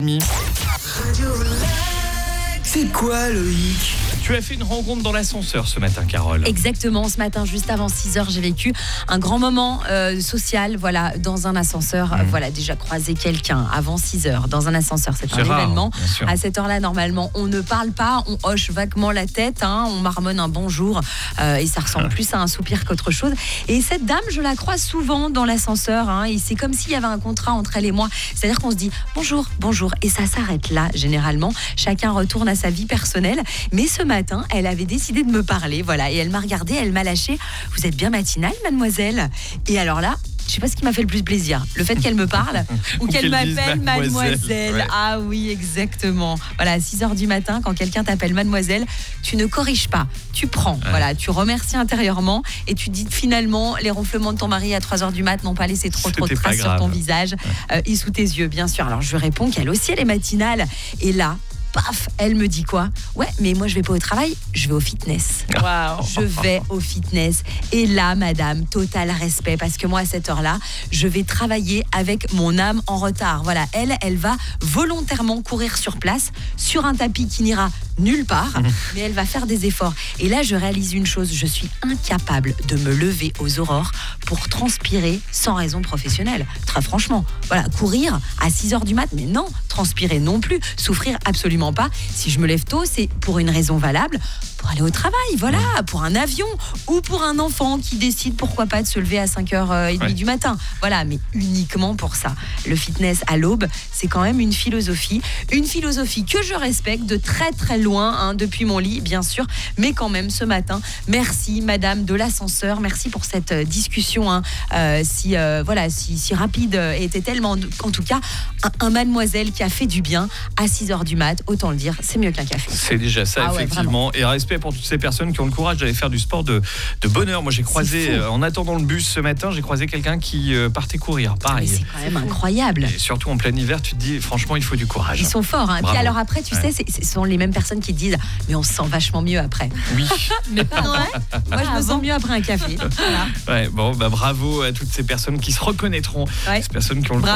C'est quoi Loïc ? Tu as fait une rencontre dans l'ascenseur ce matin, Carole. Exactement, ce matin, juste avant 6h, j'ai vécu un grand moment social, voilà, dans un ascenseur. Voilà, déjà croisé quelqu'un avant 6h dans un ascenseur, c'est un rare, événement. bien sûr. À cette heure-là, normalement, on ne parle pas, on hoche vaguement la tête, on marmonne un bonjour et ça ressemble plus à un soupir qu'autre chose. Et cette dame, je la croise souvent dans l'ascenseur et c'est comme s'il y avait un contrat entre elle et moi. C'est-à-dire qu'on se dit bonjour, bonjour et ça s'arrête là, généralement. Chacun retourne à sa vie personnelle. Mais ce matin, elle avait décidé de me parler, voilà, et elle m'a regardée, elle m'a lâché. Vous êtes bien matinale, mademoiselle ? Et alors là, je sais pas ce qui m'a fait le plus plaisir, le fait qu'elle me parle ou qu'elle m'appelle mademoiselle. Ouais. Ah oui, exactement. Voilà, à 6h du matin, quand quelqu'un t'appelle mademoiselle, tu ne corriges pas, tu prends. Ouais. Voilà, tu remercies intérieurement et tu dis finalement, les ronflements de ton mari à 3h du mat n'ont pas laissé trop de C'était pas traces sur grave. ton visage et sous tes yeux, bien sûr. Alors je lui réponds qu'elle aussi, elle est matinale. Et là, paf, elle me dit quoi ? Ouais, mais moi je vais pas au travail, je vais au fitness. Waouh. Je vais au fitness. Et là, madame, total respect, parce que moi, à cette heure-là, je vais travailler avec mon âme en retard. Voilà, elle va volontairement courir sur place, sur un tapis qui n'ira nulle part, mais elle va faire des efforts. Et là, je réalise une chose, je suis incapable de me lever aux aurores pour transpirer sans raison professionnelle. Très franchement, voilà, courir à 6h du mat, mais non, transpirer non plus, souffrir absolument pas. Si je me lève tôt, c'est pour une raison valable, pour aller au travail, voilà, pour un avion ou pour un enfant qui décide, pourquoi pas, de se lever à 5h30 du matin. Voilà, mais uniquement pour ça. Le fitness à l'aube, c'est quand même une philosophie que je respecte de très très loin, depuis mon lit, bien sûr, mais quand même ce matin, merci madame de l'ascenseur, merci pour cette discussion si rapide et était tellement, en tout cas, un mademoiselle qui a fait du bien à 6h du mat, autant le dire, c'est mieux qu'un café. C'est déjà ça, Ah ouais, effectivement. Et respect pour toutes ces personnes qui ont le courage d'aller faire du sport de bonheur. Moi, j'ai croisé, en attendant le bus ce matin, j'ai croisé quelqu'un qui partait courir. Mais Pareil. c'est quand même incroyable. Et surtout en plein hiver, tu te dis, franchement, il faut du courage. Ils sont forts. Bravo. Puis alors après, tu Ouais. sais, ce sont les mêmes personnes qui te disent « mais on se sent vachement mieux après Oui. ». Mais pas moi. Moi, je me sens mieux après un café. Voilà. Ouais, bon, bravo à toutes ces personnes qui se reconnaîtront. Ouais. Ces personnes qui ont le